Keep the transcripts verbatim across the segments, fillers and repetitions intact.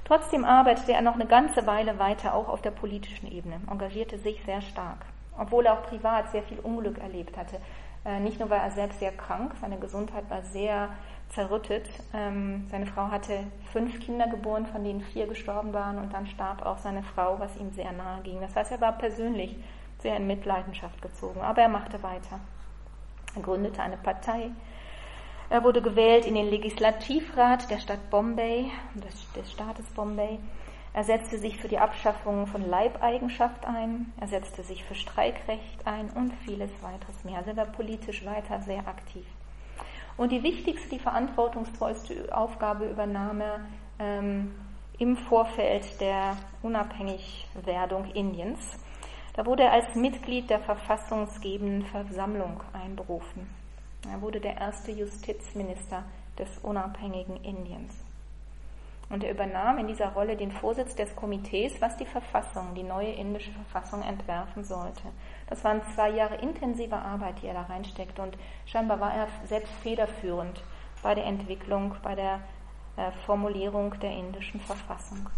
Trotzdem arbeitete er noch eine ganze Weile weiter, auch auf der politischen Ebene, engagierte sich sehr stark, obwohl er auch privat sehr viel Unglück erlebt hatte. Äh, nicht nur war er selbst sehr krank, seine Gesundheit war sehr zerrüttet. Ähm, seine Frau hatte fünf Kinder geboren, von denen vier gestorben waren, und dann starb auch seine Frau, was ihm sehr nahe ging. Das heißt, er war persönlich sehr in Mitleidenschaft gezogen, aber er machte weiter. Er gründete eine Partei. Er wurde gewählt in den Legislativrat der Stadt Bombay, des, des Staates Bombay. Er setzte sich für die Abschaffung von Leibeigenschaft ein. Er setzte sich für Streikrecht ein und vieles weiteres mehr. Also er war politisch weiter sehr aktiv. Und die wichtigste, die verantwortungsvollste Aufgabe übernahm er ähm, im Vorfeld der Unabhängigwerdung Indiens. Da wurde er als Mitglied der verfassungsgebenden Versammlung einberufen. Er wurde der erste Justizminister des unabhängigen Indiens. Und er übernahm in dieser Rolle den Vorsitz des Komitees, was die Verfassung, die neue indische Verfassung entwerfen sollte. Das waren zwei Jahre intensive Arbeit, die er da reinsteckte, und scheinbar war er selbst federführend bei der Entwicklung, bei der äh, Formulierung der indischen Verfassung.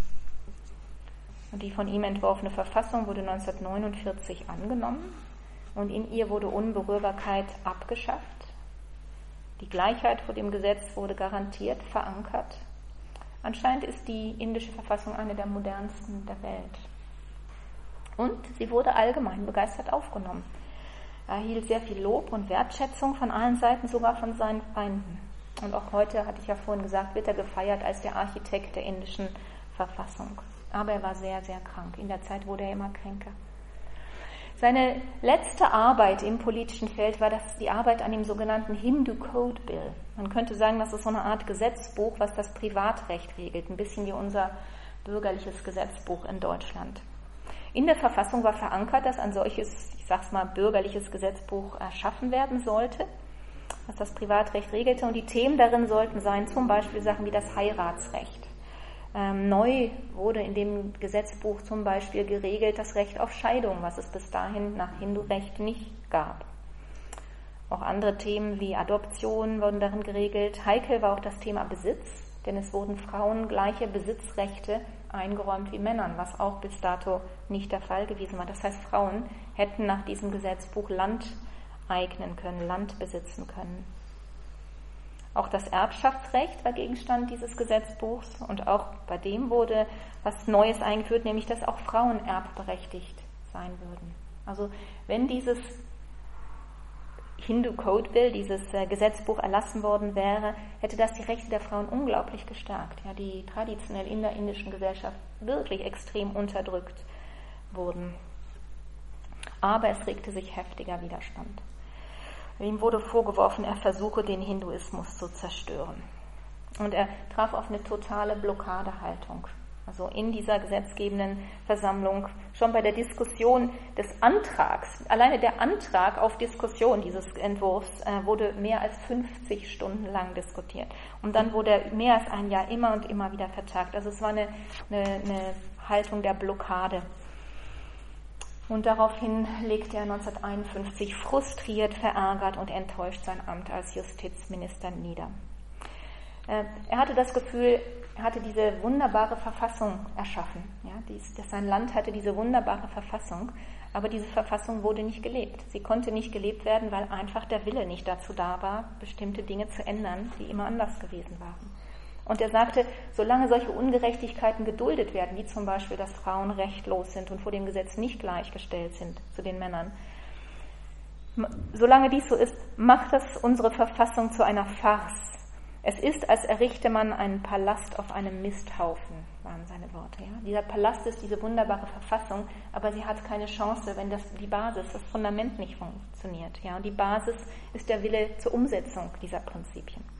Und die von ihm entworfene Verfassung wurde neunzehnhundertneunundvierzig angenommen, und in ihr wurde Unberührbarkeit abgeschafft. Die Gleichheit vor dem Gesetz wurde garantiert verankert. Anscheinend ist die indische Verfassung eine der modernsten der Welt. Und sie wurde allgemein begeistert aufgenommen. Er erhielt sehr viel Lob und Wertschätzung von allen Seiten, sogar von seinen Feinden. Und auch heute, hatte ich ja vorhin gesagt, wird er gefeiert als der Architekt der indischen Verfassung. Aber er war sehr, sehr krank. In der Zeit wurde er immer kränker. Seine letzte Arbeit im politischen Feld war das die Arbeit an dem sogenannten Hindu Code Bill. Man könnte sagen, das ist so eine Art Gesetzbuch, was das Privatrecht regelt, ein bisschen wie unser bürgerliches Gesetzbuch in Deutschland. In der Verfassung war verankert, dass ein solches, ich sag's mal, bürgerliches Gesetzbuch erschaffen werden sollte, was das Privatrecht regelte, und die Themen darin sollten sein, zum Beispiel Sachen wie das Heiratsrecht. Ähm, neu wurde in dem Gesetzbuch zum Beispiel geregelt das Recht auf Scheidung, was es bis dahin nach Hindu-Recht nicht gab. Auch andere Themen wie Adoption wurden darin geregelt. Heikel war auch das Thema Besitz, denn es wurden Frauen gleiche Besitzrechte eingeräumt wie Männern, was auch bis dato nicht der Fall gewesen war. Das heißt, Frauen hätten nach diesem Gesetzbuch Land eignen können, Land besitzen können. Auch das Erbschaftsrecht war Gegenstand dieses Gesetzbuchs, und auch bei dem wurde was Neues eingeführt, nämlich dass auch Frauen erbberechtigt sein würden. Also wenn dieses Hindu Code Bill, dieses Gesetzbuch erlassen worden wäre, hätte das die Rechte der Frauen unglaublich gestärkt. Ja, die traditionell in der indischen Gesellschaft wirklich extrem unterdrückt wurden. Aber es regte sich heftiger Widerstand. Ihm wurde vorgeworfen, er versuche, den Hinduismus zu zerstören. Und er traf auf eine totale Blockadehaltung. Also in dieser gesetzgebenden Versammlung, schon bei der Diskussion des Antrags, alleine der Antrag auf Diskussion dieses Entwurfs äh, wurde mehr als fünfzig Stunden lang diskutiert. Und dann wurde er mehr als ein Jahr immer und immer wieder vertagt. Also es war eine, eine, eine Haltung der Blockade. Und daraufhin legte er neunzehnhunderteinundfünfzig frustriert, verärgert und enttäuscht sein Amt als Justizminister nieder. Er hatte das Gefühl, er hatte diese wunderbare Verfassung erschaffen. Ja, dies, dass sein Land hatte diese wunderbare Verfassung, aber diese Verfassung wurde nicht gelebt. Sie konnte nicht gelebt werden, weil einfach der Wille nicht dazu da war, bestimmte Dinge zu ändern, die immer anders gewesen waren. Und er sagte, solange solche Ungerechtigkeiten geduldet werden, wie zum Beispiel, dass Frauen rechtlos sind und vor dem Gesetz nicht gleichgestellt sind zu den Männern, solange dies so ist, macht das unsere Verfassung zu einer Farce. Es ist, als errichte man einen Palast auf einem Misthaufen, waren seine Worte. Ja? Dieser Palast ist diese wunderbare Verfassung, aber sie hat keine Chance, wenn das, die Basis, das Fundament nicht funktioniert. Ja? Und die Basis ist der Wille zur Umsetzung dieser Prinzipien.